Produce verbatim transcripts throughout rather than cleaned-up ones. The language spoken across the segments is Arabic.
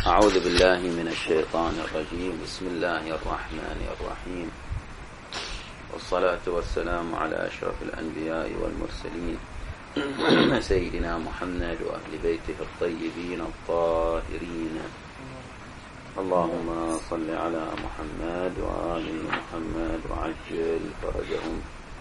أعوذ بالله من الشيطان الرجيم. بسم الله الرحمن الرحيم، والصلاة والسلام على أشرف الأنبياء والمرسلين سيدنا محمد وأهل بيته الطيبين الطاهرين. اللهم صل على محمد وآل محمد وعجل فرجهم.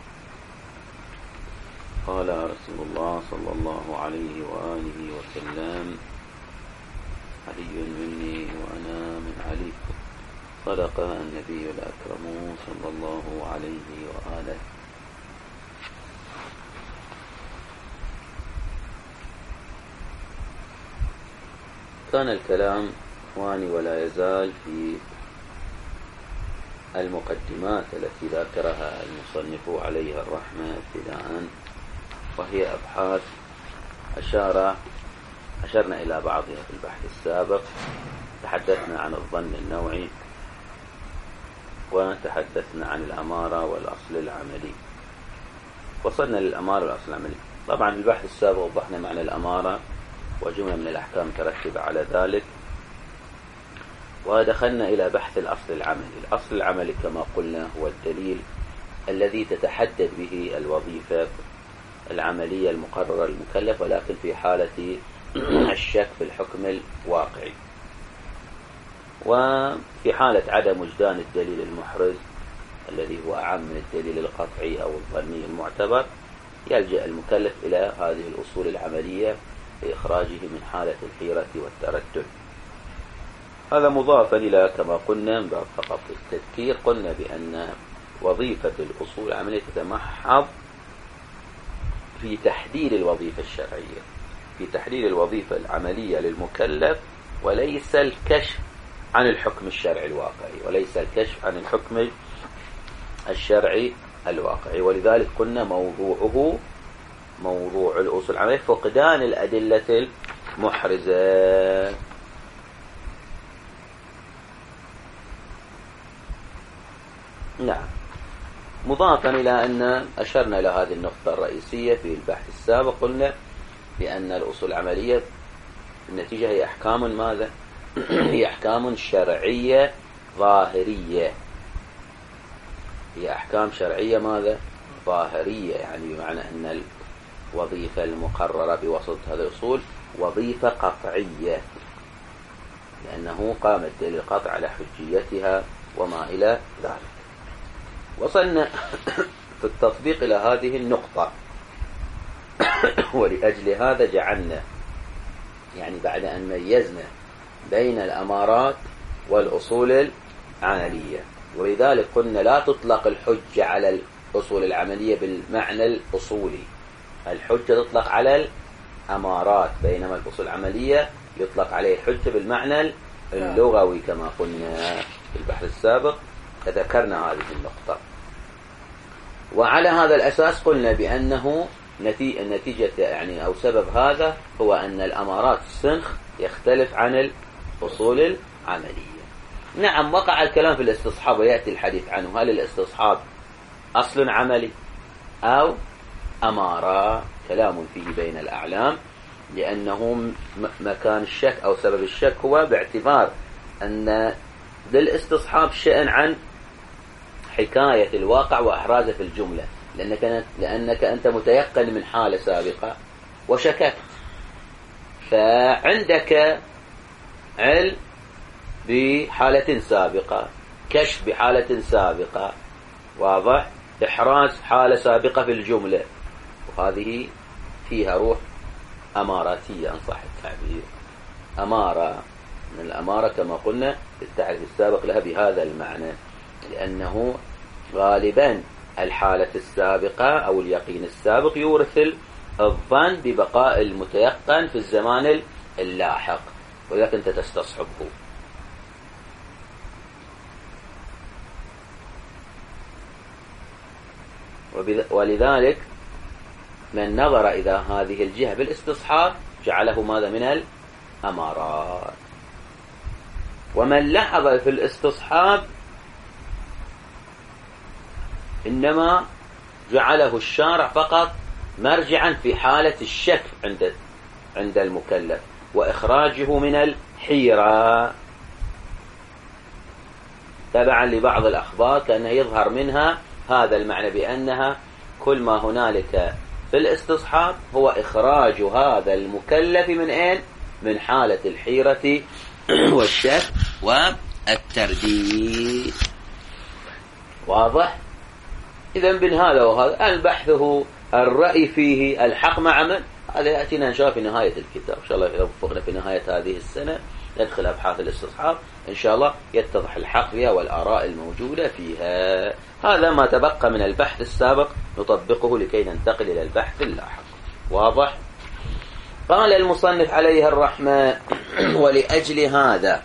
قال رسول الله صلى الله عليه وآله وسلم: علي مني وأنا من علي. صدق النبي الأكرم صلى الله عليه وآله. كان الكلام إخواني ولا يزال في المقدمات التي ذكرها المصنف عليها الرحمة ابتداء، وهي أبحاث أشار أشرنا إلى بعضها في البحث السابق. تحدثنا عن الظن النوعي، وتحدثنا عن الأمارة والأصل العملي. وصلنا للأمارة والأصل العملي. طبعا في البحث السابق وضحنا معنى الأمارة وجملة من الأحكام ترتب على ذلك، ودخلنا إلى بحث الأصل العملي. الأصل العملي كما قلنا هو الدليل الذي تتحدد به الوظيفة العملية المقررة للمكلف، ولكن في حالة الشك في الحكم الواقعي. وفي حالة عدم وجدان الدليل المحرز الذي هو أعم من الدليل القطعي أو الظني المعتبر، يلجأ المكلف إلى هذه الأصول العملية لإخراجه من حالة الحيرة والتردد. هذا مضافا إلى كما قلنا فقط التذكير، قلنا بأن وظيفة الأصول العملية تتمحض في تحديد الوظيفة الشرعية، في تحديد الوظيفة العملية للمكلف، وليس الكشف عن الحكم الشرعي الواقعي، وليس الكشف عن الحكم الشرعي الواقعي. ولذلك قلنا موضوعه موضوع الأصول العملية فقدان الأدلة المحرزة. نعم، مضافا إلى أن أشرنا إلى هذه النقطة الرئيسية في البحث السابق. قلنا بأن الأصول العملية النتيجة هي أحكام ماذا؟ هي أحكام شرعية ظاهرية. هي أحكام شرعية ماذا؟ ظاهرية، يعني بمعنى أن الوظيفة المقررة بواسطة هذه الأصول وظيفة قطعية، لأنه قام الدليل القطع على حجيتها وما إلى ذلك. وصلنا في التطبيق إلى هذه النقطة، ولأجل هذا جعلنا يعني بعد أن ميزنا بين الأمارات والأصول العملية، ولذلك قلنا لا تطلق الحجة على الأصول العملية بالمعنى الأصولي، الحجة تطلق على الأمارات، بينما الأصول العملية يطلق عليه الحجة بالمعنى اللغوي كما قلنا في البحث السابق. تذكرنا هذه النقطة، وعلى هذا الأساس قلنا بأنه النتيجة يعني أو سبب هذا هو أن الأمارات السنخ يختلف عن الأصول العملية. نعم، وقع الكلام في الاستصحاب ويأتي الحديث عنه، هل الاستصحاب أصل عملي أو أمارة؟ كلام فيه بين الأعلام، لأنه مكان الشك أو سبب الشك هو باعتبار أن للاستصحاب شأن عن حكاية الواقع وإحرازه في الجملة، لأنك, لأنك أنت متيقن من حالة سابقة وشككت، فعندك علم بحالة سابقة، كشف بحالة سابقة، واضح، إحراز حالة سابقة في الجملة، وهذه فيها روح أماراتية إن صح التعبير. أمارة من الأمارة كما قلنا في التعريف السابق لها بهذا المعنى، لأنه غالبا الحالة السابقة أو اليقين السابق يورث الظن ببقاء المتيقن في الزمان اللاحق، ولكن أنت تستصحبه. ولذلك من نظر إلى هذه الجهة بالاستصحاب جعله ماذا؟ من الأمارات. ومن لحظ في الاستصحاب إنما جعله الشارع فقط مرجعا في حالة الشك عند عند المكلف، وإخراجه من الحيرة. تبعا لبعض الأخبار كأنه يظهر منها هذا المعنى بأنها كل ما هنالك في الاستصحاب هو إخراج هذا المكلف من أين؟ من حالة الحيرة والشك والترديد. واضح؟ إذن بين هذا وهذا البحث هو الرأي فيه الحق مع من؟ هذا يأتينا إن شاء الله في نهاية الكتاب. إن شاء الله إذا وفقنا في نهاية هذه السنة ندخل أبحاث الاستصحاب إن شاء الله يتضح الحق فيها والآراء الموجودة فيها. هذا ما تبقى من البحث السابق نطبقه لكي ننتقل إلى البحث اللاحق. واضح؟ قال المصنف عليه الرحمة: ولأجل هذا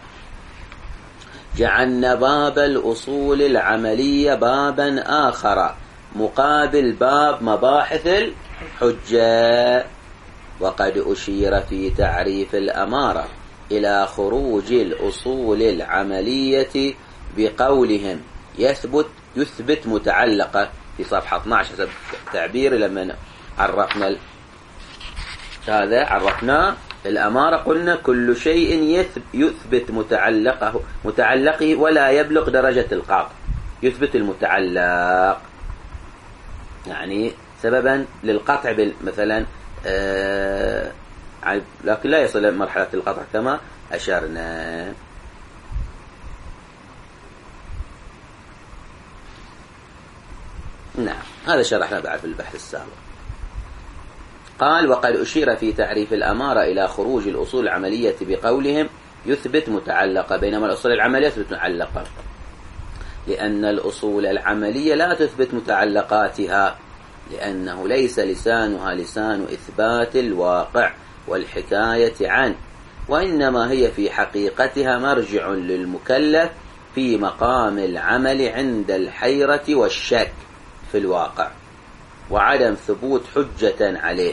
جعلنا باب الأصول العملية بابا آخر مقابل باب مباحث الحجة. وقد أشير في تعريف الأمارة إلى خروج الأصول العملية بقولهم يثبت يثبت متعلقة في صفحة اثني عشر حسب تعبير. لما عرفنا هذا عرفنا الأمارة قلنا كل شيء يثبت متعلقه متعلقه ولا يبلغ درجة القطع. يثبت المتعلق يعني سببا للقطع مثلا آه لكن لا يصل مرحلة القطع كما أشرنا. نعم هذا شرحنا بعد في البحث السابق. قال: وقد أشير في تعريف الأمارة إلى خروج الأصول العملية بقولهم يثبت متعلقة، بينما الأصول العملية تثبت متعلقة، لأن الأصول العملية لا تثبت متعلقاتها، لأنه ليس لسانها لسان إثبات الواقع والحكاية عنه، وإنما هي في حقيقتها مرجع للمكلف في مقام العمل عند الحيرة والشك في الواقع وعدم ثبوت حجة عليه.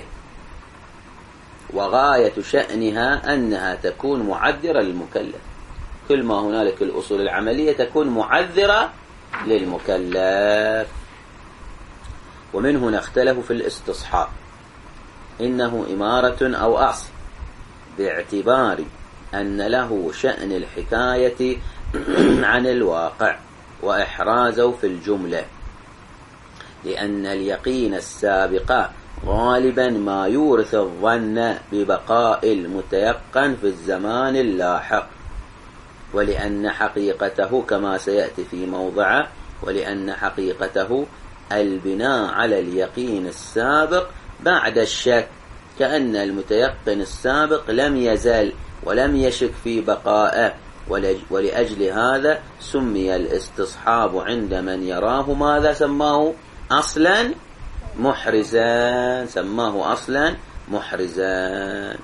وغاية شأنها أنها تكون معذرة للمكلف. كل ما هنالك الأصول العملية تكون معذرة للمكلف. ومن هنا اختلفوا في الاستصحاب، إنه إمارة أو أصل، باعتبار أن له شأن الحكاية عن الواقع وإحرازه في الجملة، لأن اليقين السابق غالبا ما يورث الظن ببقاء المتيقن في الزمان اللاحق، ولأن حقيقته كما سيأتي في موضعه ولأن حقيقته البناء على اليقين السابق بعد الشك، كأن المتيقن السابق لم يزل ولم يشك في بقائه. ولأجل هذا سمي الاستصحاب عند من يراه ماذا سماه؟ أصلا محرزا. سماه أصلا محرزا.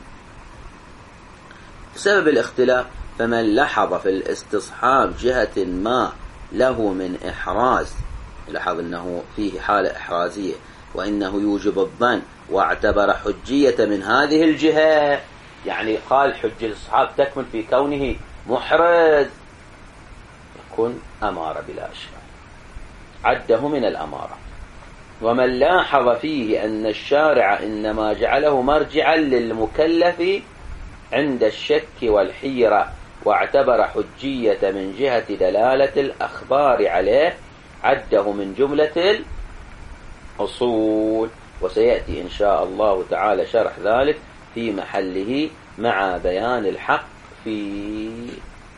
بسبب الاختلاف فمن لحظ في الاستصحاب جهة ما له من إحراز، لاحظ أنه فيه حالة إحرازية وإنه يوجب الظن، واعتبر حجية من هذه الجهة، يعني قال حجة الاستصحاب تكمن في كونه محرز، يكون أمارة بلا إشكال، عده من الأمارة. ومن لاحظ فيه أن الشارع إنما جعله مرجعا للمكلف عند الشك والحيرة، واعتبر حجية من جهة دلالة الأخبار عليه، عده من جملة الأصول. وسيأتي إن شاء الله تعالى شرح ذلك في محله مع بيان الحق فيه.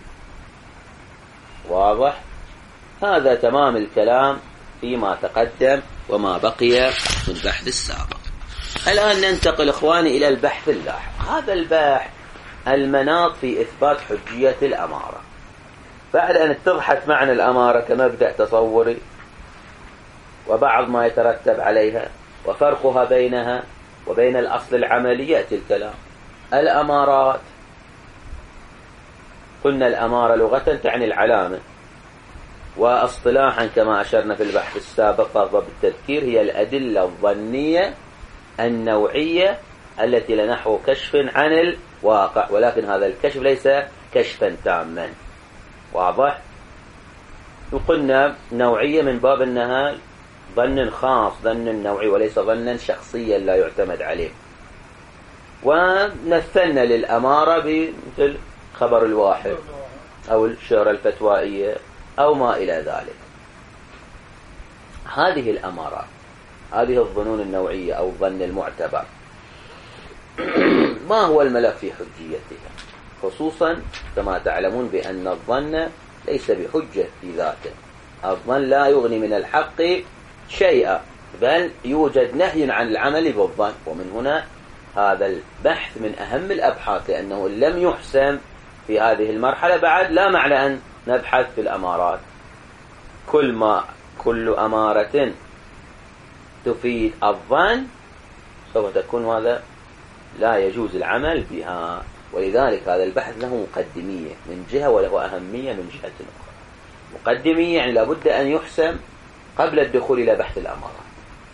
واضح؟ هذا تمام الكلام فيما تقدم وما بقي من البحث السابق. الآن ننتقل إخواني إلى البحث اللاحق. هذا البحث المناط في إثبات حجية الأمارة. بعد أن اتضحت معنى الأمارة كمبدأ تصوري وبعض ما يترتب عليها وفرقها بينها وبين الأصل العملي، يأتي الكلام. الأمارات قلنا الأمارة لغة تعني العلامة، واصطلاحا كما أشرنا في البحث السابق بالتذكير هي الأدلة الظنية النوعية التي لنحو كشف عن الواقع، ولكن هذا الكشف ليس كشفا تاما. واضح؟ وقلنا نوعية من باب أنها ظن خاص، ظن نوعي وليس ظنا شخصيا لا يعتمد عليه. ونثلنا للأمارة بمثل خبر الواحد أو الشهرة الفتوائية أو ما إلى ذلك. هذه الأمارات، هذه الظنون النوعية أو الظن المعتبر، ما هو الملف في حجيتها؟ خصوصا كما تعلمون بأن الظن ليس بحجة في ذاته. الظن لا يغني من الحق شيئا، بل يوجد نهي عن العمل بالظن. ومن هنا هذا البحث من أهم الأبحاث، لأنه لم يحسم في هذه المرحلة بعد لا معنى أن نبحث في الأمارات. كل ما كل أمارة تفيد الظن سوف تكون هذا لا يجوز العمل بها. ولذلك هذا البحث له مقدمية من جهة وله أهمية من جهة أخرى. مقدمية يعني لابد أن يحسم قبل الدخول إلى بحث الأمارات،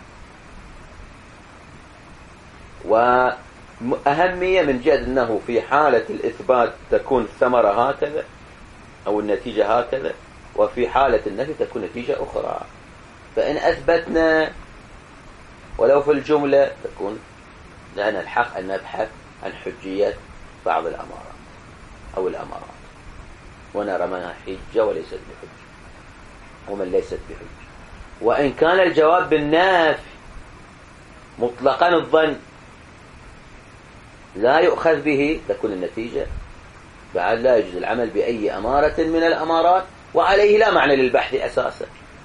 وأهمية من جهة أنه في حالة الإثبات تكون الثمرة هكذا أو النتيجة هكذا، وفي حالة النفي تكون نتيجة أخرى. فإن أثبتنا ولو في الجملة تكون لنا الحق أن نبحث عن حجية بعض الأمارات أو الأمارات ونرى منها حجة وليست بحجة ومن ليست بحجة. وإن كان الجواب بالنافي مطلقا الظن لا يؤخذ به، تكون النتيجة بعد لا يجوز العمل بأي أمارة من الأمارات، وعليه لا معنى للبحث أساسا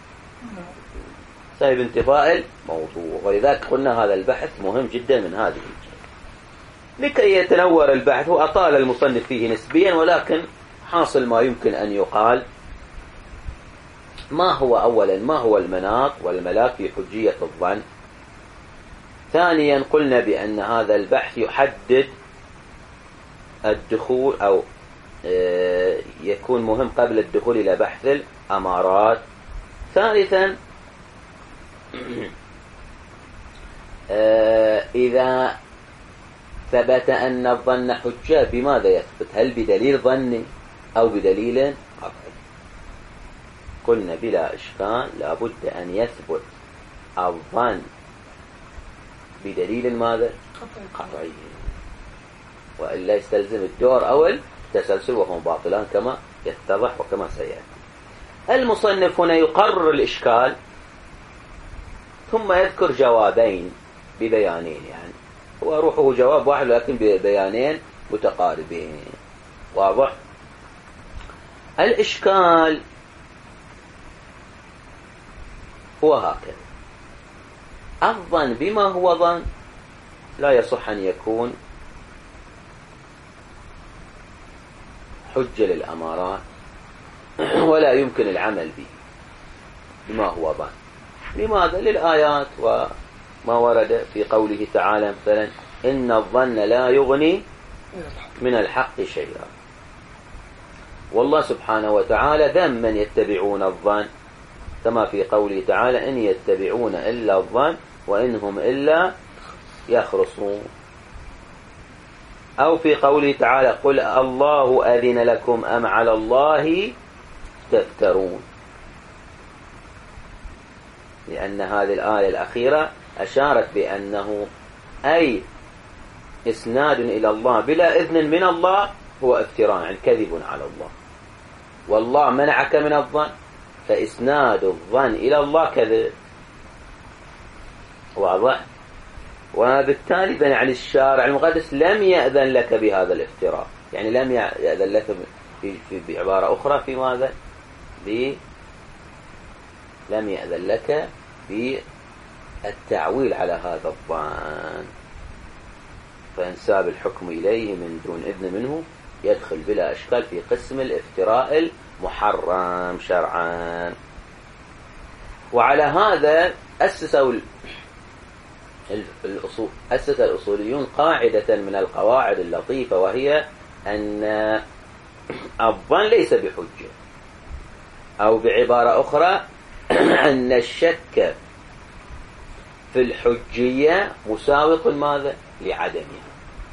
سبب انتفاء الموضوع. ولذلك قلنا هذا البحث مهم جدا من هذه الجهة. لكي يتنور البحث وأطال المصنف فيه نسبيا، ولكن حاصل ما يمكن أن يقال: ما هو أولا ما هو المناط والملاك في حجية الظن؟ ثانيا قلنا بأن هذا البحث يحدد الدخول أو يكون مهم قبل الدخول إلى بحث الأمارات. ثالثا إذا ثبت أن الظن حجة بماذا يثبت؟ هل بدليل ظني أو بدليل قطعي؟ قلنا بلا إشكال لابد أن يثبت الظن بدليل ماذا؟ قطعي، وإلا يستلزم الدور أو التسلسل وهم باطلان كما يتضح وكما سيأتي. المصنف هنا يقرر الإشكال ثم يذكر جوابين ببيانين، يعني هو روحه جواب واحد لكن ببيانين متقاربين. واضح؟ الإشكال هو هكذا: الظن بما هو ظن لا يصح أن يكون حجة للأمارات ولا يمكن العمل به بما هو ظن. لماذا؟ للآيات وما ورد في قوله تعالى مثلا: إن الظن لا يغني من الحق شيئا. والله سبحانه وتعالى ذم من يتبعون الظن، كما في قوله تعالى: إن يتبعون إلا الظن وإنهم إلا يخرصون. أو في قوله تعالى: قل الله أذن لكم أم على الله تفترون. لأن هذه الآية الأخيرة أشارت بأنه أي إسناد إلى الله بلا إذن من الله هو افتراء، عن كذب على الله. والله منعك من الظن، فإسناد الظن إلى الله كذب. واضح؟ وبالتالي بني عن الشارع المقدس لم يأذن لك بهذا الافتراء، يعني لم يأذن لك في في بعبارة أخرى في ماذا؟ ب لم يأذن لك بالتعويل على هذا الظن، فإنساب الحكم إليه من دون إذن منه يدخل بلا إشكال في قسم الافتراء المحرم شرعا. وعلى هذا أسسوا الأصول أسس الأصوليون قاعدة من القواعد اللطيفة، وهي أن الظن ليس بحجة، أو بعبارة أخرى أن الشك في الحجية مساوق ماذا؟ لعدمها.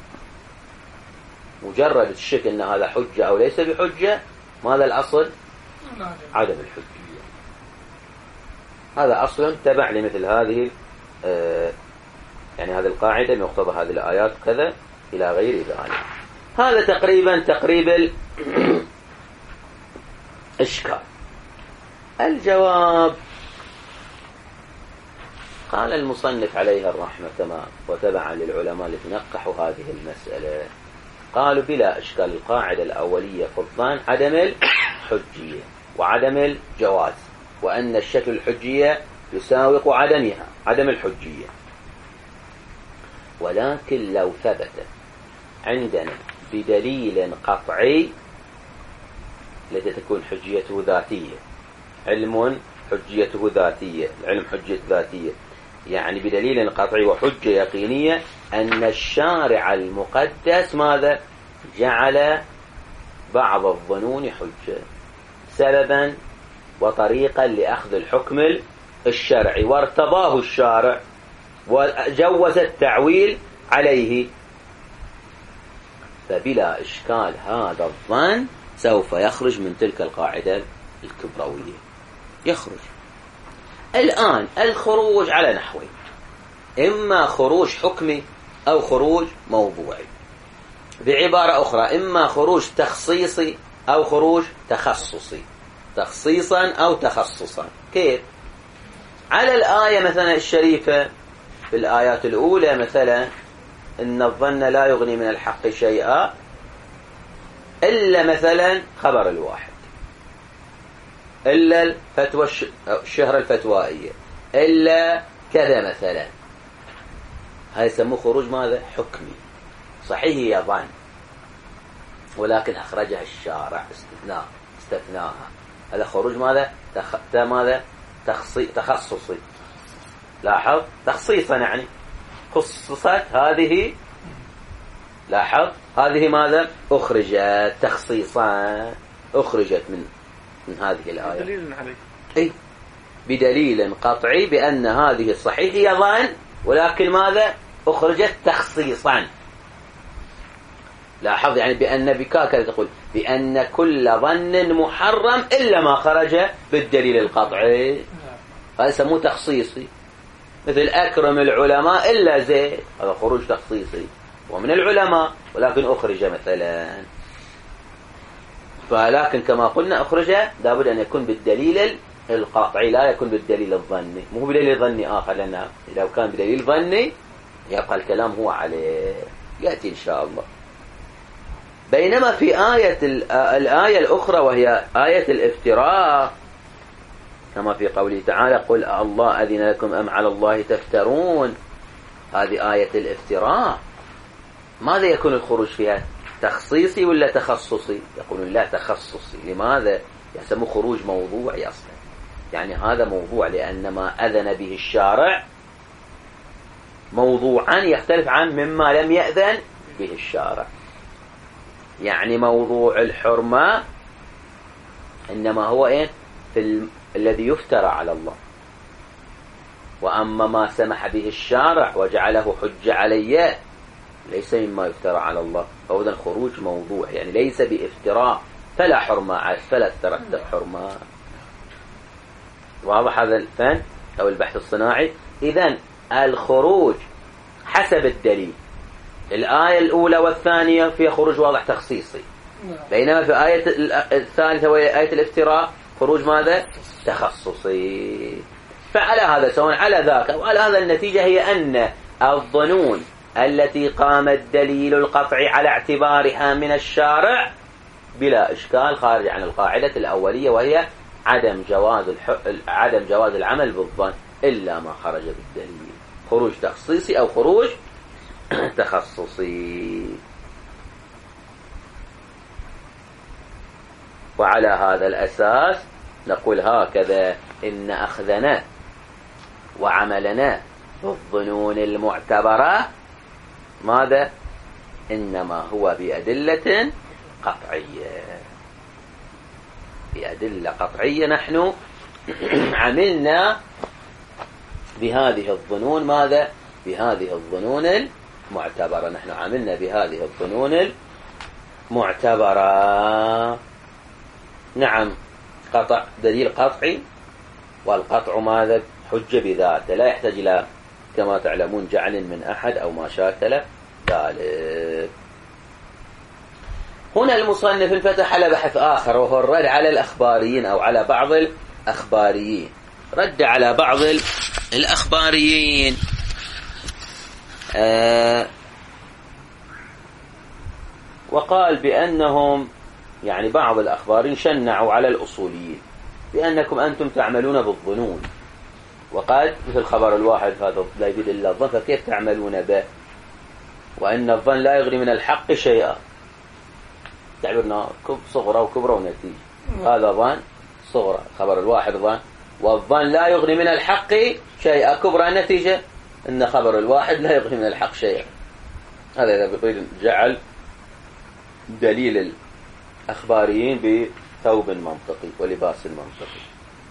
مجرد الشك أن هذا حجة أو ليس بحجة، ماذا الأصل؟ عدم الحجية. هذا أصل تبع لمثل هذه آه يعني هذه القاعدة بمقتضى هذه الآيات كذا، إلى غير ذلك. هذا تقريبا تقريب الإشكال. الجواب قال المصنف عليه الرحمة كما وتبعا للعلماء الذين نقحوا هذه المسألة، قالوا بلا إشكال القاعدة الأولية في الظن عدم الحجية وعدم الجواز، وأن الشكل الحجية يساوق عدمها عدم الحجية. ولكن لو ثبت عندنا بدليل قطعي التي تكون حجيته ذاتية، علم حجيته ذاتية، العلم حجية ذاتية، يعني بدليل قطعي وحجة يقينية أن الشارع المقدس ماذا؟ جعل بعض الظنون حجة سببا وطريقا لأخذ الحكم الشرعي، وارتضاه الشارع وجوز التعويل عليه، فبلا إشكال هذا الظن سوف يخرج من تلك القاعدة الكبروية، يخرج. الآن الخروج على نحوين، إما خروج حكمي أو خروج موضوعي. بعبارة أخرى، إما خروج تخصيصي أو خروج تخصصي، تخصيصا أو تخصصا. كيف؟ على الآية مثلا الشريفة في الآيات الأولى مثلا إن الظن لا يغني من الحق شيئا إلا مثلا خبر الواحد، إلا الفتوى الشهر الفتوائية، إلا كذا مثلا، هذا يسموه خروج ماذا؟ حكمي. صحيح هي ظن ولكن أخرجها الشارع استثناء استثناها، هذا خروج ماذا؟ تخ... ماذا؟ تخصي... تخصصي. لاحظ تخصيصا يعني خصصت هذه، لاحظ هذه ماذا؟ أخرجت تخصيصا، أخرجت من من هذه الآية بدليل عليه، أي بدليل قطعي بأن هذه الصحيح هي ظن ولكن ماذا؟ أخرجت تخصيصا. لاحظ يعني بأن بكاكا تقول بأن كل ظن محرم إلا ما خرج بالدليل القطعي، هذا يسموه تخصيصي. مثل أكرم العلماء إلا زيد، هذا خروج تخصيصي ومن العلماء ولكن أخرج مثلا. فلكن كما قلنا أخرج لابد أن يكون بالدليل القطعي لا يكون بالدليل الظني، مو بدليل ظني آخر، لأنه لو كان بدليل ظني يبقى الكلام هو عليه، يأتي إن شاء الله. بينما في آية الآية الأخرى وهي آية الافتراء كما في قوله تعالى قل الله أذن لكم أم على الله تفترون، هذه آية الافتراء، ماذا يكون الخروج فيها؟ تخصيصي ولا تخصصي؟ يقولون لا تخصصي. لماذا؟ يسموه خروج موضوعي أصلا، يعني هذا موضوع لأن ما أذن به الشارع موضوعا يختلف عن مما لم يأذن به الشارع. يعني موضوع الحرمة إنما هو إيه؟ في ال... الذي يفترى على الله، وأما ما سمح به الشارع وجعله حجة عليه ليس مما يفترى على الله، فهو ذا خروج موضوع، يعني ليس بافتراء فلا حرمة فلا ترتب حرمة. واضح هذا الفن أو البحث الصناعي؟ إذن الخروج حسب الدليل، الآية الأولى والثانية فيها خروج واضح تخصيصي، بينما في آية الثالثة وهي آية الافتراء خروج ماذا؟ تخصصي. فعلى هذا سواء على ذاك أو على هذا النتيجة هي أن الظنون التي قام الدليل القطعي على اعتبارها من الشارع بلا إشكال خارج عن القاعدة الأولية وهي عدم جواز الح... عدم جواز العمل بالظن إلا ما خرج بالدليل، خروج تخصيصي أو خروج تخصصي. وعلى هذا الأساس نقول هكذا إن أخذنا وعملنا بالظنون المعتبرة ماذا؟ إنما هو بأدلة قطعية، بأدلة قطعية. نحن عملنا بهذه الظنون ماذا؟ بهذه الظنون المعتبرة، نحن عملنا بهذه الظنون المعتبرة. نعم قطع دليل قطعي، والقطع ماذا؟ حجة بذاته، لا يحتاج إلى كما تعلمون جعل من أحد أو ما شاكله، ذلك. هنا المصنف انفتح على بحث آخر، وهو الرد على الأخباريين أو على بعض الأخباريين. رد على بعض الأخباريين آه وقال بأنهم يعني بعض الأخباريين شنعوا على الأصوليين بأنكم أنتم تعملون بالظنون، وقد مثل خبر الواحد هذا لا يفيد إلا الظن، فكيف تعملون به وأن الظن لا يغني من الحق شيئا؟ تعبرنا صغرى وكبرى ونتيجة. هذا ظن صغرى، خبر الواحد ظن، والظن لا يغني من الحق شيئا. كبرى النتيجة أن خبر الواحد لا يغني من الحق شيئا. هذا إذا بقيل جعل دليل الأخباريين بثوب منطقي ولباس منطقي.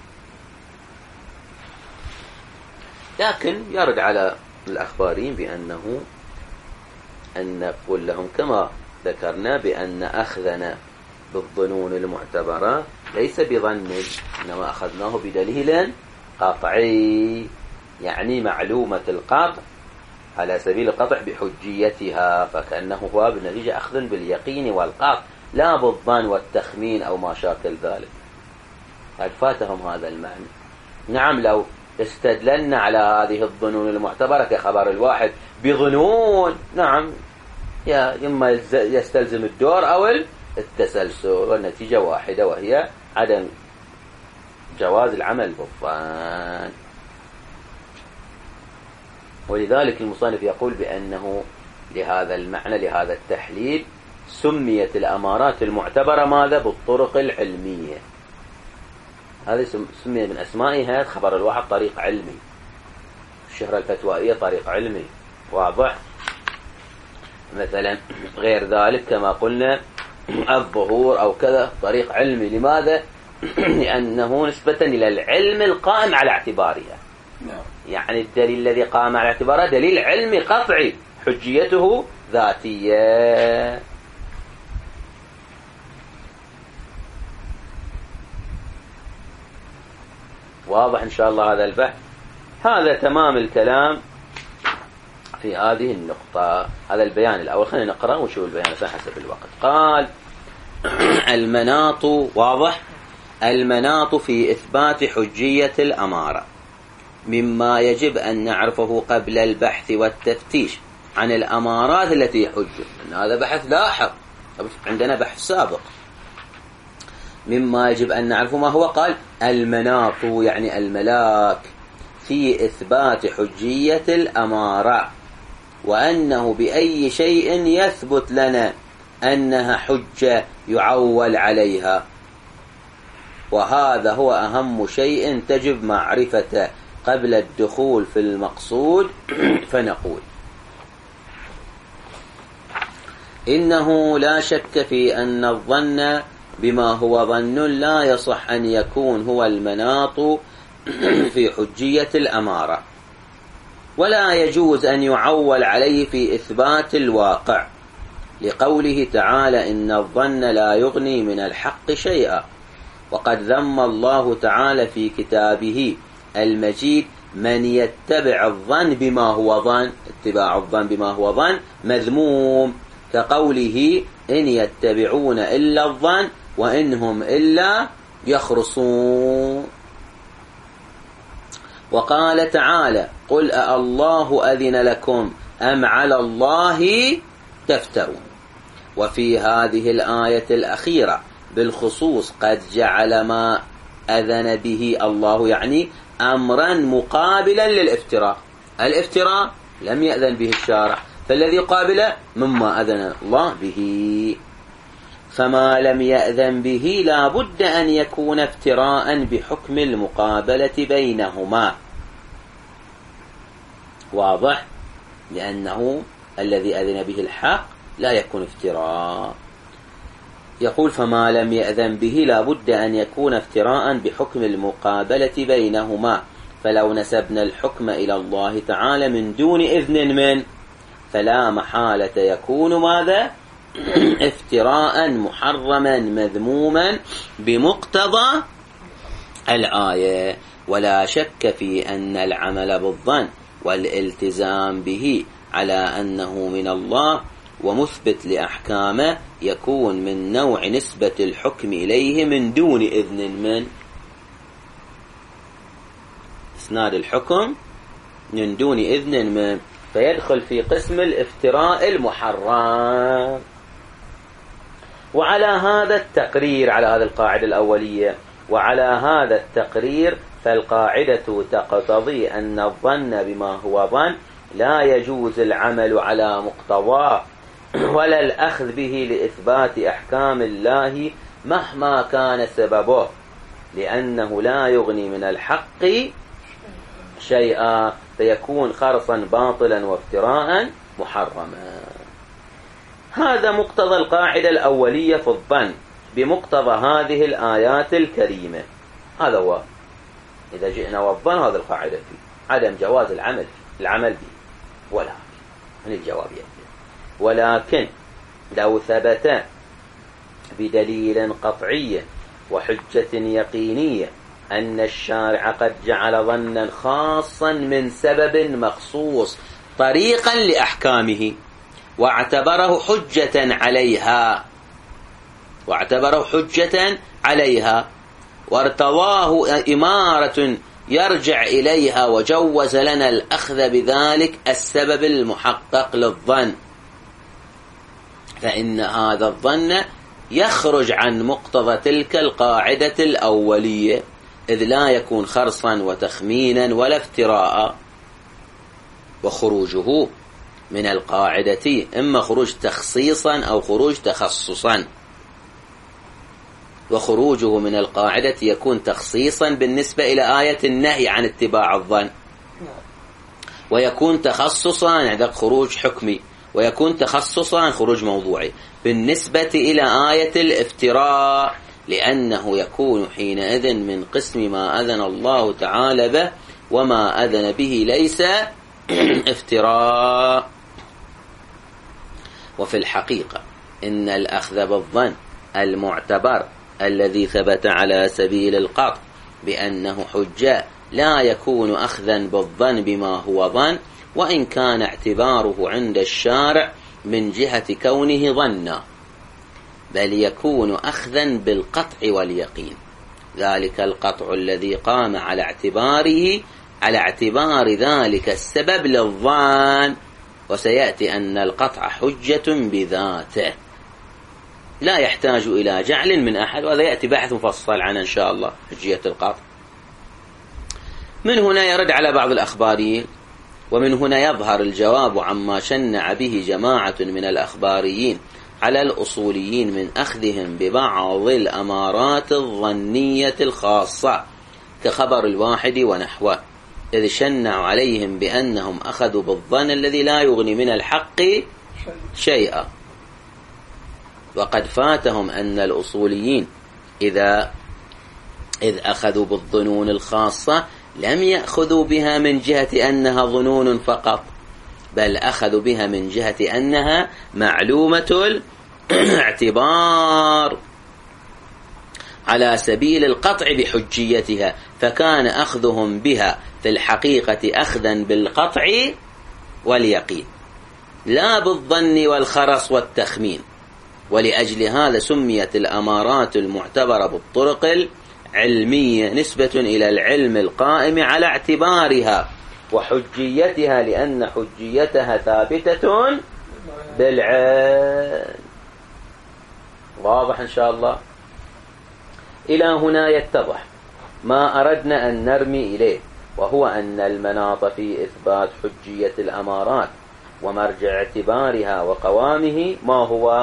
لكن يرد على الأخباريين بأنه أن نقول لهم كما ذكرنا بأن أخذنا بالظنون المعتبرة ليس بظن، إنما أخذناه بدليل قطعي، يعني معلومة القطع على سبيل القطع بحجيتها، فكأنه هو بالنتيجة أخذ باليقين والقطع لا بالظن والتخمين أو ما شاكل ذلك. قد فاتهم هذا المعنى. نعم لو استدللنا على هذه الظنون المعتبرة كخبر الواحد بظنون، نعم يا إما يستلزم الدور أو التسلسل، والنتيجة واحدة وهي عدم جواز العمل بالظن. ولذلك المصنف يقول بأنه لهذا المعنى لهذا التحليل سميت الأمارات المعتبرة ماذا؟ بالطرق العلمية. هذه سميت من أسمائها خبر الواحد طريق علمي، الشهرة الفتوائية طريق علمي واضح. مثلا غير ذلك كما قلنا الظهور أو كذا طريق علمي. لماذا؟ لأنه نسبة إلى العلم القائم على اعتبارها، يعني الدليل الذي قام على اعتباره دليل علمي قطعي حجيته ذاتية. واضح إن شاء الله هذا البحث. هذا تمام الكلام في هذه النقطة. هذا البيان الأول، خلينا نقرأ ونشوف البيان حسب الوقت. قال المناط، واضح، المناط في إثبات حجية الأمارة مما يجب أن نعرفه قبل البحث والتفتيش عن الأمارات التي يحج. هذا بحث لاحق، عندنا بحث سابق. مما يجب أن نعرفه ما هو؟ قال المناط يعني الملاك في إثبات حجية الأمارة، وأنه بأي شيء يثبت لنا أنها حجة يعول عليها، وهذا هو أهم شيء تجب معرفته قبل الدخول في المقصود. فنقول إنه لا شك في أن الظن بما هو ظن لا يصح أن يكون هو المناط في حجية الأمارة، ولا يجوز أن يعول عليه في إثبات الواقع، لقوله تعالى إن الظن لا يغني من الحق شيئا. وقد ذم الله تعالى في كتابه المجيد من يتبع الظن بما هو ظن. اتباع الظن بما هو ظن مذموم، كقوله إن يتبعون إلا الظن وإنهم إلا يخرصون. وقال تعالى قل أالله أذن لكم أم على الله تفترون. وفي هذه الآية الأخيرة بالخصوص قد جعل ما أذن به الله يعني أمرا مقابلا للافتراء. الافتراء لم يأذن به الشارع، فالذي قابله مما أذن الله به، فما لم يأذن به لا بد أن يكون افتراء بحكم المقابلة بينهما. واضح؟ لأنه الذي أذن به الحق لا يكون افتراء. يقول فما لم يأذن به لا بد أن يكون افتراء بحكم المقابلة بينهما، فلو نسبنا الحكم إلى الله تعالى من دون إذن من فلا محالة يكون ماذا؟ افتراء محرما مذموما بمقتضى الآية. ولا شك في أن العمل بالظن والالتزام به على أنه من الله ومثبت لأحكامه يكون من نوع نسبة الحكم إليه من دون إذن من إسناد الحكم من دون إذن من، فيدخل في قسم الافتراء المحرم. وعلى هذا التقرير، على هذه القاعدة الأولية، وعلى هذا التقرير فالقاعدة تقتضي أن الظن بما هو ظن لا يجوز العمل على مقتضاه ولا الأخذ به لإثبات أحكام الله مهما كان سببه، لأنه لا يغني من الحق شيئا، فيكون خرصا باطلا وافتراء محرما. هذا مقتضى القاعدة الأولية في الظن بمقتضى هذه الآيات الكريمة. هذا هو إذا جئنا والظن هذا القاعدة فيه عدم جواز العمل فيه العمل به، ولكن من الجواب يأتي ولكن لو ثبت بدليل قطعي وحجة يقينية أن الشارع قد جعل ظنا خاصا من سبب مخصوص طريقا لأحكامه واعتبره حجة عليها واعتبره حجة عليها وارتضاه إمارة يرجع إليها وجوز لنا الأخذ بذلك السبب المحقق للظن، فإن هذا الظن يخرج عن مقتضى تلك القاعدة الأولية، إذ لا يكون خرصا وتخمينا ولا افتراء. وخروجه من القاعدة إما خروج تخصيصا أو خروج تخصصا. وخروجه من القاعدة يكون تخصيصا بالنسبة إلى آية النهي عن اتباع الظن، ويكون تخصصا عند خروج حكمي، ويكون تخصصا خروج موضوعي بالنسبة إلى آية الافتراء، لأنه يكون حينئذ من قسم ما أذن الله تعالى به، وما أذن به ليس افتراء. وفي الحقيقة إن الأخذ بالظن المعتبر الذي ثبت على سبيل القطع بأنه حجة لا يكون أخذا بالظن بما هو ظن، وإن كان اعتباره عند الشارع من جهة كونه ظنا، بل يكون أخذا بالقطع واليقين، ذلك القطع الذي قام على اعتباره على اعتبار ذلك السبب للظن. وسيأتي أن القطع حجة بذاته لا يحتاج إلى جعل من أحد، وهذا يأتي بحث مفصل عنه إن شاء الله حجية القطع. من هنا يرد على بعض الأخباريين، ومن هنا يظهر الجواب عما شنع به جماعة من الأخباريين على الأصوليين من أخذهم ببعض الأمارات الظنية الخاصة كخبر الواحد ونحوه، إذ شنعوا عليهم بأنهم أخذوا بالظن الذي لا يغني من الحق شيئا. وقد فاتهم أن الأصوليين إذا إذ أخذوا بالظنون الخاصة لم يأخذوا بها من جهة أنها ظنون فقط، بل أخذوا بها من جهة أنها معلومة الاعتبار على سبيل القطع بحجيتها، فكان أخذهم بها في الحقيقة أخذا بالقطع واليقين لا بالظن والخرص والتخمين. ولأجل هذا سميت الأمارات المعتبرة بالطرق العلمية نسبة إلى العلم القائم على اعتبارها وحجيتها، لأن حجيتها ثابتة بالعلم. واضح إن شاء الله؟ إلى هنا يتضح ما أردنا أن نرمي إليه، وهو أن المناط في إثبات حجية الأمارات ومرجع اعتبارها وقوامه ما هو.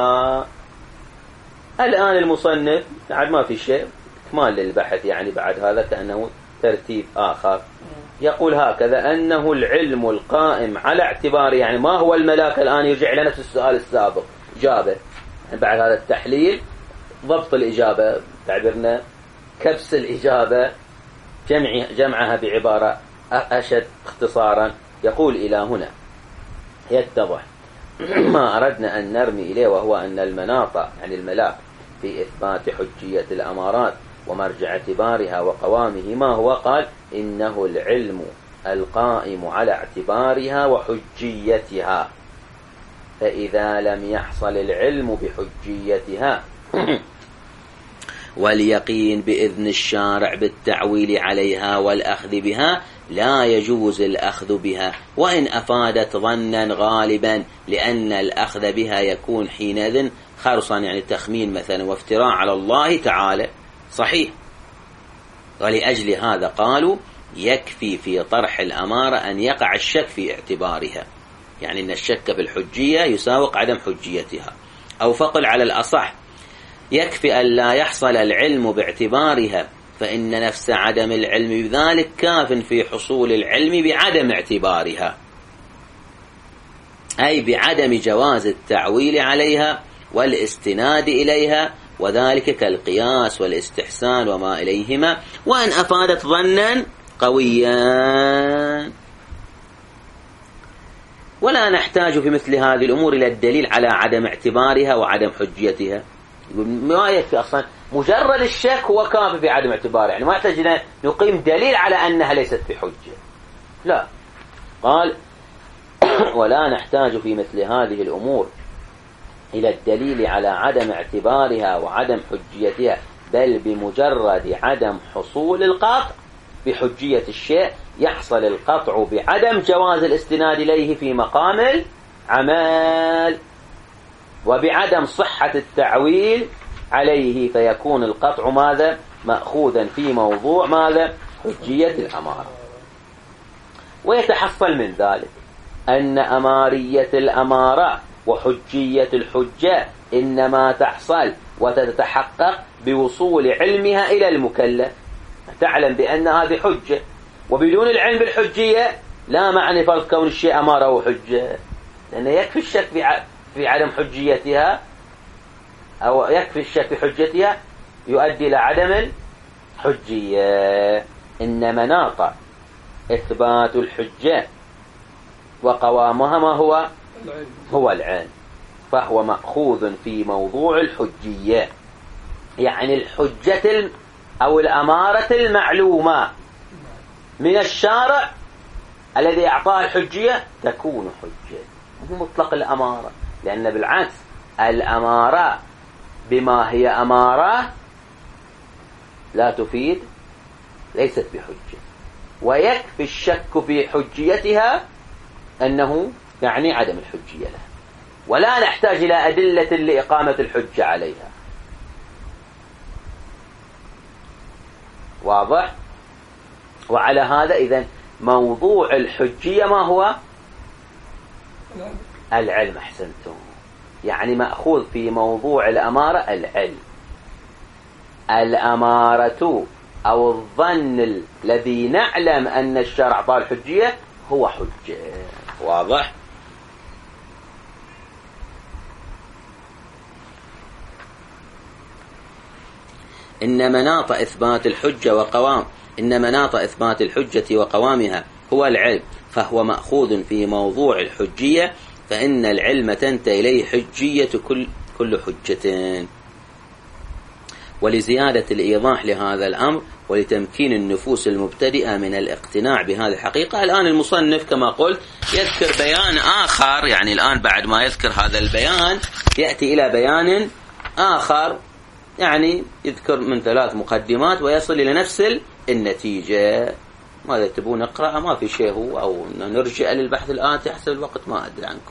الآن المصنف بعد ما في شيء إكمال للبحث، يعني بعد هذا كأنه ترتيب آخر، يقول هكذا: أنه العلم القائم على اعتباره، يعني ما هو الملاك. الآن يرجع إلى نفس السؤال السابق إجابة، يعني بعد هذا التحليل ضبط الإجابة، تعبيرنا كبس الإجابة، جمع جمعها بعبارة أشد اختصارا. يقول إلى هنا يتضح ما أردنا أن نرمي إليه، وهو أن المناط يعني الملاك في إثبات حجية الأمارات ومرجع اعتبارها وقوامه ما هو. قال: إنه العلم القائم على اعتبارها وحجيتها، فإذا لم يحصل العلم بحجيتها واليقين بإذن الشارع بالتعويل عليها والأخذ بها لا يجوز الأخذ بها، وإن أفادت ظنا غالبا، لأن الأخذ بها يكون حينئذ خرصا، يعني تخمين مثلا وافتراء على الله تعالى، صحيح. ولأجل هذا قالوا يكفي في طرح الأمارة أن يقع الشك في اعتبارها، يعني أن الشك في الحجية يساوق عدم حجيتها. أو فقل على الأصح يكفي أن لا يحصل العلم باعتبارها، فإن نفس عدم العلم بذلك كاف في حصول العلم بعدم اعتبارها، أي بعدم جواز التعويل عليها والاستناد إليها، وذلك كالقياس والاستحسان وما إليهما، وأن أفادت ظنا قويا. ولا نحتاج في مثل هذه الأمور إلى الدليل على عدم اعتبارها وعدم حجيتها. ما يكفي أصلا مجرد الشك هو كافي في عدم اعتبارها، يعني ما يحتاج أن نقيم دليل على أنها ليست بحجة، لا. قال ولا نحتاج في مثل هذه الأمور إلى الدليل على عدم اعتبارها وعدم حجيتها، بل بمجرد عدم حصول القطع بحجية الشيء يحصل القطع بعدم جواز الاستناد إليه في مقام العمل، وبعدم صحة التعويل عليه، فيكون القطع ماذا؟ مأخوذا في موضوع ماذا؟ حجية الأمارة. ويتحصل من ذلك أن أمارية الأمارة وحجية الحجة إنما تحصل وتتحقق بوصول علمها إلى المكلف، تعلم بأن هذه حجة، وبدون العلم بالحجية لا معنى فرض كون الشيء أمارة وحجة، لأن يكفي الشك في عدم حجيتها، أو يكفي الشك في حجتها يؤدي إلى عدم الحجية. إن مناط إثبات الحجة وقوامها ما هو؟ هو العلم، فهو مأخوذ في موضوع الحجية، يعني الحجة أو الأمارة المعلومة من الشارع الذي أعطاها الحجية تكون حجة، مو مطلق الأمارة، لأن بالعكس الأمارة بما هي أمارة لا تفيد، ليست بحجة، ويكفي الشك في حجيتها أنه يعني عدم الحجية لها، ولا نحتاج إلى أدلة لإقامة الحجة عليها. واضح؟ وعلى هذا إذن موضوع الحجية ما هو؟ العلم. أحسنتم، يعني مأخوذ في موضوع الأمارة العلم. الأمارة أو الظن الذي نعلم أن الشرع طال الحجية هو حجة. واضح؟ إن مناط إثبات الحجة وقوام إن مناط إثبات الحجة وقوامها هو العلم، فهو مأخوذ في موضوع الحجية، فإن العلم تنتهي إليه حجية كل كل حجة. ولزيادة الإيضاح لهذا الأمر ولتمكين النفوس المبتدئة من الاقتناع بهذه الحقيقة، الآن المصنف كما قلت يذكر بيان آخر، يعني الآن بعد ما يذكر هذا البيان يأتي إلى بيان آخر، يعني يذكر من ثلاث مقدمات ويصل إلى نفس النتيجة. ماذا تبون نقرأ؟ ما في شيء هو، أو نرجع للبحث الآتي حسب الوقت، ما أدري عنكم.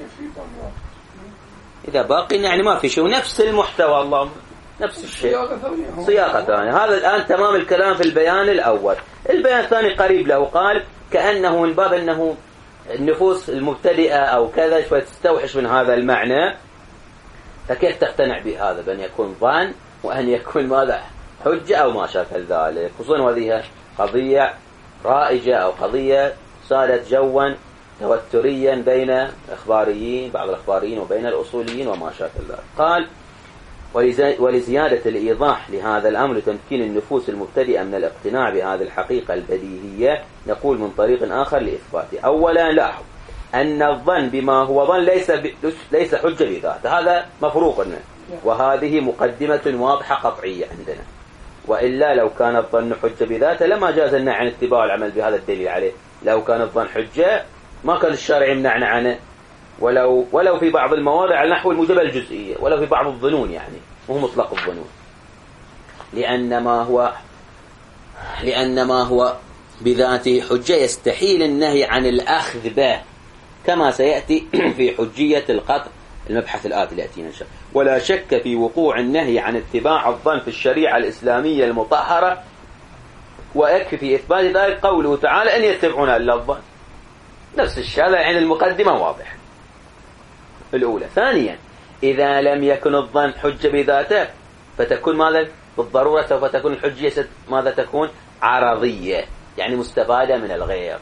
إذا باقي يعني ما في شيء، نفس المحتوى، الله نفس الشيء، صياغة ثانية. هذا الآن تمام الكلام في البيان الأول. البيان الثاني قريب له، قال كأنه من باب أنه النفوس المبتدئة أو كذا شوية تستوحش من هذا المعنى، فكيف تقتنع بهذا بأن يكون ظن وأن يكون ماذا؟ حجة أو ما شاكل ذلك، خصوصا وهذه قضية رائجة أو قضية صارت جوا توتريا بين إخباريين بعض الإخباريين وبين الأصوليين وما شاكل ذلك. قال ولزيادة الإيضاح لهذا الأمر تمكين النفوس المبتدئة من الاقتناع بهذه الحقيقة البديهية، نقول من طريق آخر لإثباته. أولا لاحظ أن الظن بما هو ظن ليس ليس حجة بذاته، هذا مفروغ منه، وهذه مقدمة واضحة قطعية عندنا، وإلا لو كان الظن حجة بذاته لما جاز لنا عن اتباع العمل بهذا الدليل عليه، لو كان الظن حجة ما كان الشارع يمنعنا عنه، ولو ولو في بعض المواضع على نحو الموجبة الجزئية، ولو في بعض الظنون يعني مو مطلق الظنون، لأن ما هو لأن ما هو بذاته حجة يستحيل النهي عن الأخذ به، كما سيأتي في حجية القطع المبحث الآتي اللي يأتينا إن شاء الله. ولا شك في وقوع النهي عن اتباع الظن في الشريعة الإسلامية المطهرة، ويكفي في إثبات ذلك قوله تعالى: أن يتبعون إلا الظن. نفس الشيء، هذا يعني المقدمة واضح الأولى. ثانيا، إذا لم يكن الظن حجة بذاته فتكون ماذا بالضرورة؟ سوف تكون الحجية ماذا تكون؟ عرضية، يعني مستفادة من الغير.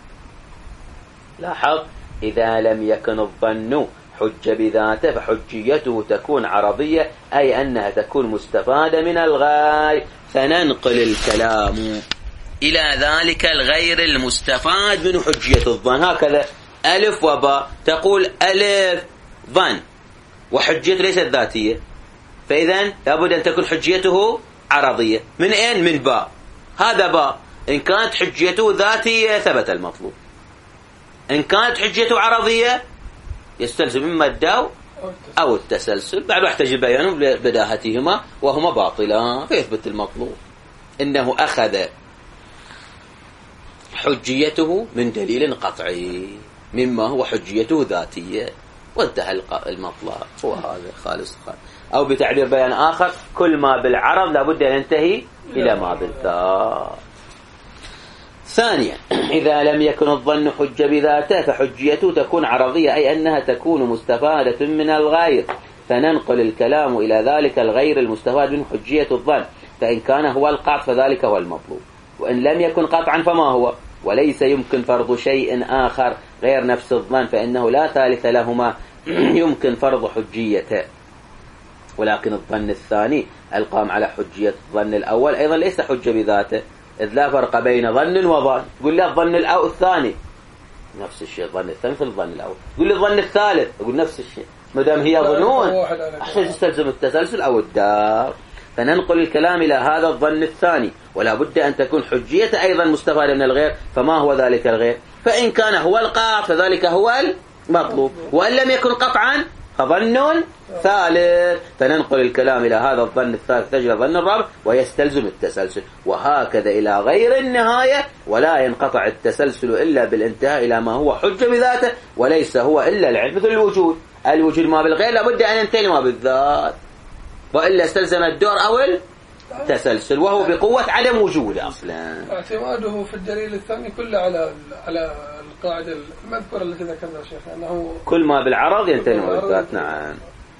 لاحظ، إذا لم يكن الظن حجة بذاته فحجيته تكون عرضية، أي أنها تكون مستفادة من الغير. فننقل الكلام إلى ذلك الغير المستفاد من حجية الظن. هكذا ألف وباء، تقول ألف ظن وحجيته ليست ذاتية، فإذن لابد أن تكون حجيته عرضية. من أين؟ من باء. هذا باء، إن كانت حجيته ذاتية ثبت المطلوب، إن كانت حجيته عرضية يستلزم إما الدو أو التسلسل. بعد يحتاج بيان بداهتهما وهما باطلان فيثبت المطلوب. إنه أخذ حجيته من دليل قطعي مما هو حجيته ذاتية وانتهى المطلب. هو هذا خالص خالص. أو بتعبير بيان آخر: كل ما بالعرض لابد أن ينتهي إلى ما بالذات. ثانيا، إذا لم يكن الظن حجة بذاته فحجيته تكون عرضية، أي أنها تكون مستفادة من الغير. فننقل الكلام إلى ذلك الغير المستفاد من حجية الظن، فإن كان هو القطع فذلك هو المطلوب، وإن لم يكن قطعا فما هو. وليس يمكن فرض شيء آخر غير نفس الظن، فإنه لا ثالث لهما يمكن فرض حجيته. ولكن الظن الثاني القام على حجية الظن الأول أيضا ليس حجة بذاته، إذ لا فرق بين ظن وظن. قل لي الظن الأول الثاني نفس الشيء، الظن الثاني في الظن الأول. قل لي الظن الثالث، أقول نفس الشيء، ما دام هي ظنون أحسن تستلزم التسلسل أو الدار. فننقل الكلام إلى هذا الظن الثاني، ولا بد أن تكون حجية أيضا مستفادة من الغير. فما هو ذلك الغير؟ فإن كان هو القاطع فذلك هو المطلوب، وإن لم يكن قطعا فظن ثالث. فننقل الكلام إلى هذا الظن الثالث تجري الظن الرابع ويستلزم التسلسل، وهكذا إلى غير النهاية. ولا ينقطع التسلسل إلا بالانتهاء إلى ما هو حجة بذاته، وليس هو إلا العلم. مثل الوجود، الوجود ما بالغير لابد أن ينتهي ما بالذات، وإلا استلزم الدور أو التسلسل، وهو بقوة عدم وجوده أصلا. اعتماده في الدليل الثاني كله على على القاعدة المذكورة التي ذكرنا شيخ، أنه كل ما بالعرض ينتهي ما بالذات. نعم،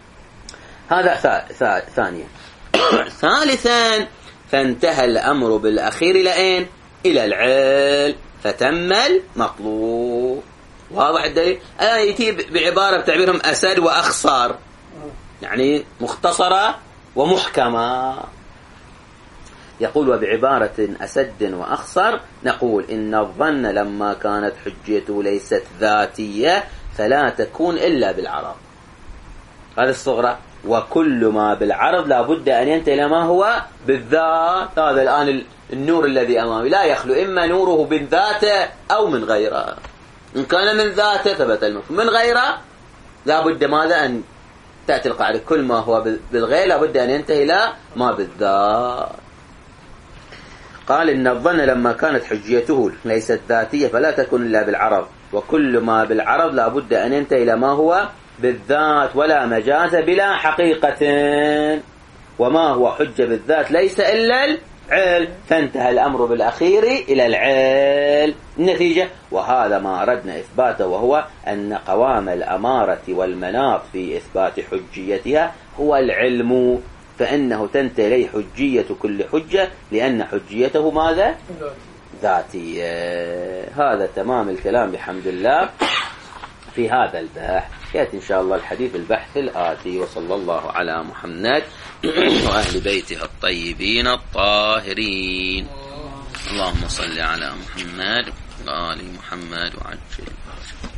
هذا ثانيا. ثالثا، فانتهى الأمر بالأخير إلى أين؟ إلى العلم، فتم المطلوب. واضح الدليل؟ الآن يأتي بعبارة بتعبيرهم أسد وأخصار، يعني مختصرة ومحكمة. يقول: وبعبارة أسد وأخصر نقول إن الظن لما كانت حجيته ليست ذاتية فلا تكون إلا بالعرض، هذا الصغرى. وكل ما بالعرض لا بد أن ينتهي إلى ما هو بالذات. هذا الآن النور الذي أمامي لا يخلو إما نوره من ذاته أو من غيره. إن كان من ذاته ثبت المفهوم، من غيره لا بد ماذا؟ أن تأتي القاعدة: كل ما هو بالغير لا بد أن ينتهي إلى ما بالذات. قال: إن الظن لما كانت حجيته ليست ذاتية فلا تكون إلا بالعرض، وكل ما بالعرض لا بد أن ينتهي إلى ما هو بالذات، ولا مجاز بلا حقيقة. وما هو حجة بالذات ليس إلا العلم، فانتهى الأمر بالأخير إلى العلم. النتيجة: وهذا ما أردنا إثباته، وهو أن قوام الأمارة والمناط في إثبات حجيتها هو العلم، فإنه تنتهي إليه حجية كل حجة، لأن حجيته ماذا؟ ذاتية. هذا تمام الكلام بحمد الله في هذا البحث. يأتي إن شاء الله الحديث البحث الآتي. وصلى الله على محمد وأهل بيته الطيبين الطاهرين. اللهم صل على محمد وآل محمد وعجل